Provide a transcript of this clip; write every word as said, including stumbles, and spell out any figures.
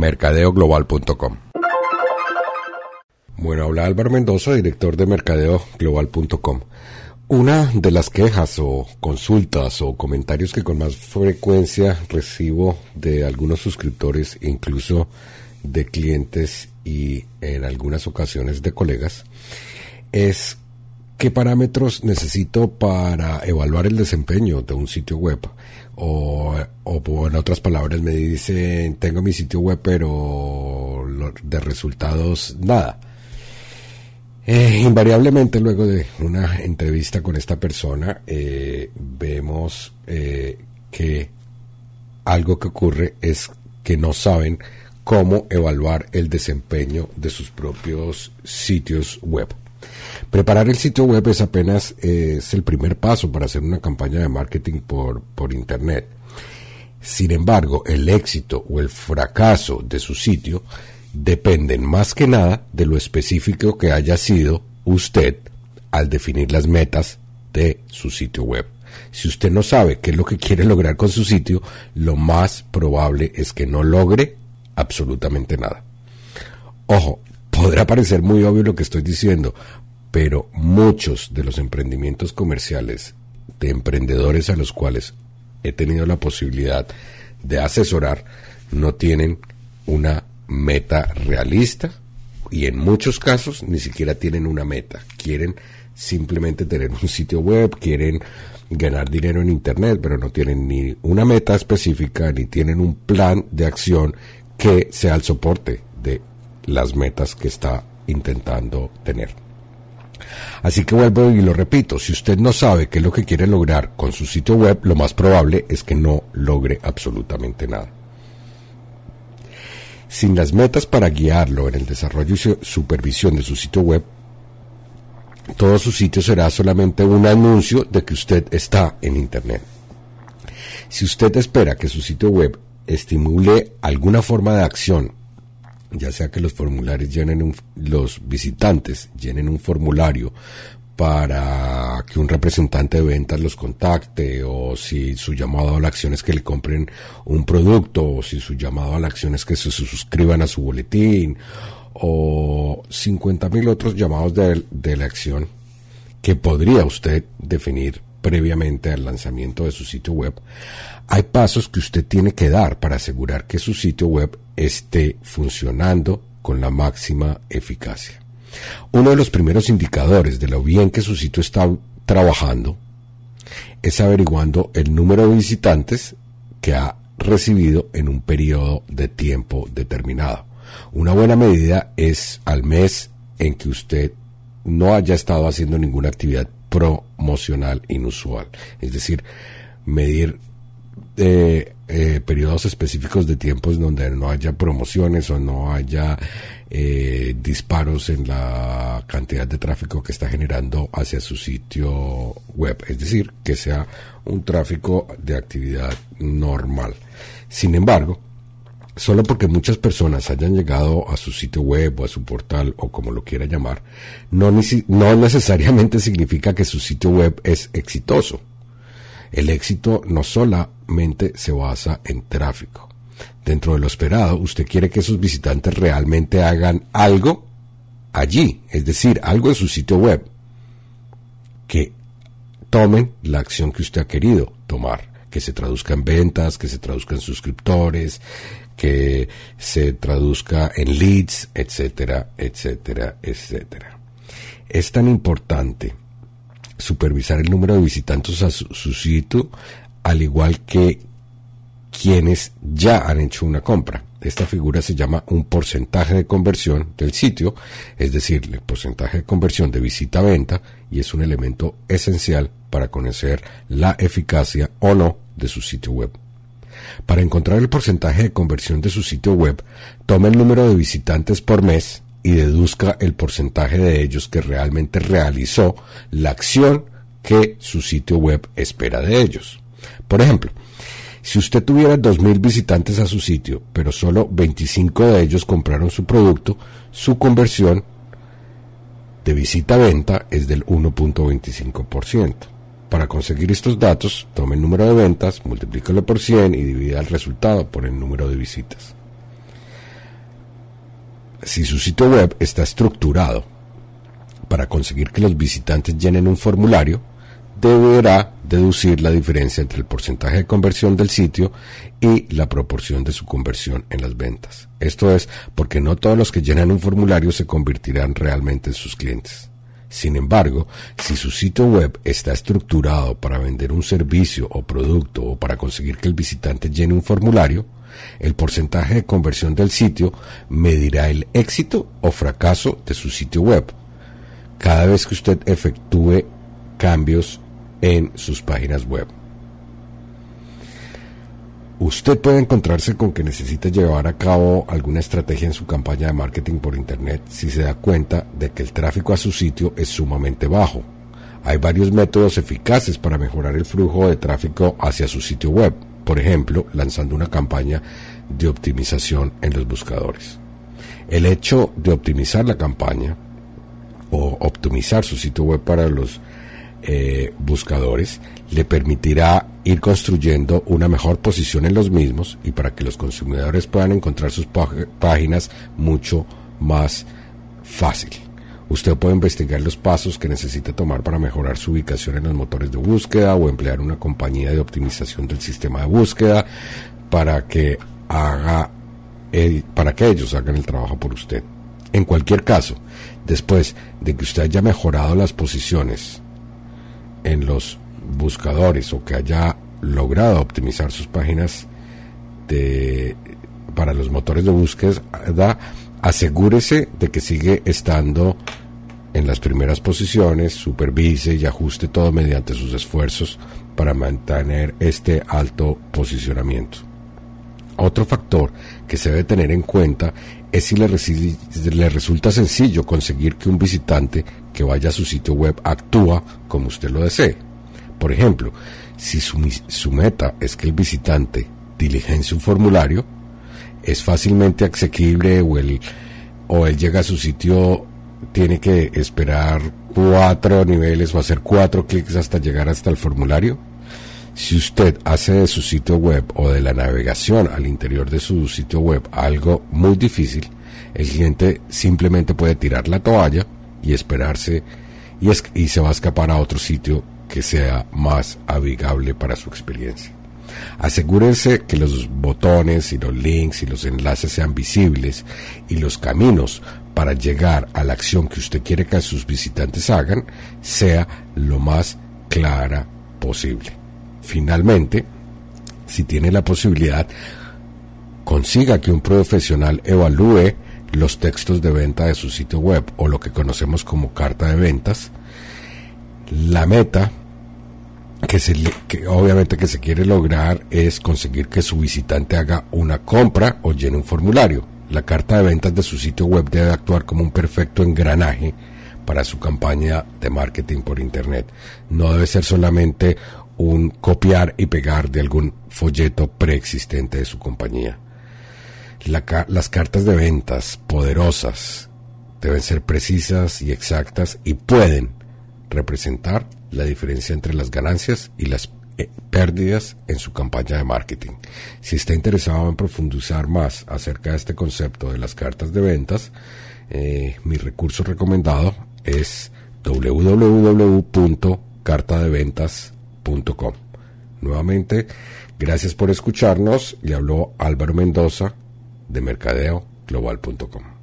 mercadeo global punto com. Bueno, habla Álvaro Mendoza, director de mercadeo global punto com. Una de las quejas o consultas o comentarios que con más frecuencia recibo de algunos suscriptores, incluso de clientes y en algunas ocasiones de colegas, es qué parámetros necesito para evaluar el desempeño de un sitio web. O, o en otras palabras me dicen, tengo mi sitio web pero de resultados nada. Eh, invariablemente luego de una entrevista con esta persona eh, vemos eh, que algo que ocurre es que no saben cómo evaluar el desempeño de sus propios sitios web. Preparar el sitio web es apenas eh, es el primer paso para hacer una campaña de marketing por, por internet. Sin embargo, el éxito o el fracaso de su sitio dependen más que nada de lo específico que haya sido usted al definir las metas de su sitio web. Si usted no sabe qué es lo que quiere lograr con su sitio, lo más probable es que no logre absolutamente nada. Ojo, podrá parecer muy obvio lo que estoy diciendo, pero muchos de los emprendimientos comerciales de emprendedores a los cuales he tenido la posibilidad de asesorar no tienen una meta realista y en muchos casos ni siquiera tienen una meta. Quieren simplemente tener un sitio web, quieren ganar dinero en internet, pero no tienen ni una meta específica ni tienen un plan de acción que sea el soporte de las metas que está intentando tener. Así que vuelvo y lo repito, si usted no sabe qué es lo que quiere lograr con su sitio web, lo más probable es que no logre absolutamente nada. Sin las metas para guiarlo en el desarrollo y supervisión de su sitio web, todo su sitio será solamente un anuncio de que usted está en internet. Si usted espera que su sitio web estimule alguna forma de acción, ya sea que los formularios llenen un, los visitantes llenen un formulario para que un representante de ventas los contacte, o si su llamado a la acción es que le compren un producto, o si su llamado a la acción es que se suscriban a su boletín, o cincuenta mil otros llamados de, de la acción que podría usted definir previamente al lanzamiento de su sitio web. Hay pasos que usted tiene que dar para asegurar que su sitio web esté funcionando con la máxima eficacia. Uno de los primeros indicadores de lo bien que su sitio está trabajando es averiguando el número de visitantes que ha recibido en un periodo de tiempo determinado. Una buena medida es al mes en que usted no haya estado haciendo ninguna actividad promocional inusual, es decir, medir eh, eh, periodos específicos de tiempos donde no haya promociones o no haya eh, disparos en la cantidad de tráfico que está generando hacia su sitio web, es decir, que sea un tráfico de actividad normal. Sin embargo, solo porque muchas personas hayan llegado a su sitio web o a su portal o como lo quiera llamar, no, no necesariamente significa que su sitio web es exitoso. El éxito no solamente se basa en tráfico. Dentro de lo esperado, usted quiere que esos visitantes realmente hagan algo allí, es decir, algo en su sitio web, que tomen la acción que usted ha querido tomar, que se traduzca en ventas, que se traduzca en suscriptores, que se traduzca en leads, etcétera, etcétera, etcétera. Es tan importante supervisar el número de visitantes a su, su sitio, al igual que quienes ya han hecho una compra. Esta figura se llama un porcentaje de conversión del sitio, es decir, el porcentaje de conversión de visita a venta, y es un elemento esencial para conocer la eficacia o no de su sitio web. Para encontrar el porcentaje de conversión de su sitio web, tome el número de visitantes por mes y deduzca el porcentaje de ellos que realmente realizó la acción que su sitio web espera de ellos. Por ejemplo, si usted tuviera dos mil visitantes a su sitio, pero solo veinticinco de ellos compraron su producto, su conversión de visita a venta es del uno punto veinticinco por ciento. Para conseguir estos datos, tome el número de ventas, multiplíquelo por cien y divida el resultado por el número de visitas. si su sitio web está estructurado para conseguir que los visitantes llenen un formulario, deberá deducir la diferencia entre el porcentaje de conversión del sitio y la proporción de su conversión en las ventas. Esto es porque no todos los que llenan un formulario se convertirán realmente en sus clientes. Sin embargo, si su sitio web está estructurado para vender un servicio o producto o para conseguir que el visitante llene un formulario, el porcentaje de conversión del sitio medirá el éxito o fracaso de su sitio web cada vez que usted efectúe cambios en sus páginas web. Usted puede encontrarse con que necesita llevar a cabo alguna estrategia en su campaña de marketing por internet si se da cuenta de que el tráfico a su sitio es sumamente bajo. Hay varios métodos eficaces para mejorar el flujo de tráfico hacia su sitio web, por ejemplo, lanzando una campaña de optimización en los buscadores. El hecho de optimizar la campaña o optimizar su sitio web para los Eh, buscadores le permitirá ir construyendo una mejor posición en los mismos y para que los consumidores puedan encontrar sus pag- páginas mucho más fácil. Usted puede investigar los pasos que necesita tomar para mejorar su ubicación en los motores de búsqueda o emplear una compañía de optimización del sistema de búsqueda para que haga eh, para que ellos hagan el trabajo por usted. En cualquier caso, después de que usted haya mejorado las posiciones en los buscadores o que haya logrado optimizar sus páginas de, para los motores de búsqueda, asegúrese de que sigue estando en las primeras posiciones, supervise y ajuste todo mediante sus esfuerzos para mantener este alto posicionamiento. Otro factor que se debe tener en cuenta es si le, resi- le resulta sencillo conseguir que un visitante que vaya a su sitio web actúa como usted lo desee. Por ejemplo, si su, su meta es que el visitante diligencie un formulario, es fácilmente asequible o él, o él llega a su sitio, tiene que esperar cuatro niveles o hacer cuatro clics hasta llegar hasta el formulario. Si usted hace de su sitio web o de la navegación al interior de su sitio web algo muy difícil, el cliente simplemente puede tirar la toalla y esperarse y, es, y se va a escapar a otro sitio que sea más amigable para su experiencia. Asegúrense que los botones y los links y los enlaces sean visibles y los caminos para llegar a la acción que usted quiere que sus visitantes hagan sea lo más clara posible. Finalmente, si tiene la posibilidad, consiga que un profesional evalúe los textos de venta de su sitio web o lo que conocemos como carta de ventas. La meta que, se, que obviamente que se quiere lograr es conseguir que su visitante haga una compra o llene un formulario. La carta de ventas de su sitio web debe actuar como un perfecto engranaje para su campaña de marketing por internet. No debe ser solamente un copiar y pegar de algún folleto preexistente de su compañía. La, las cartas de ventas poderosas deben ser precisas y exactas y pueden representar la diferencia entre las ganancias y las eh, pérdidas en su campaña de marketing. Si está interesado en profundizar más acerca de este concepto de las cartas de ventas, eh, mi recurso recomendado es doble u doble u doble u punto carta de ventas punto com. Nuevamente, gracias por escucharnos. Le habló Álvaro Mendoza de mercadeo global punto com.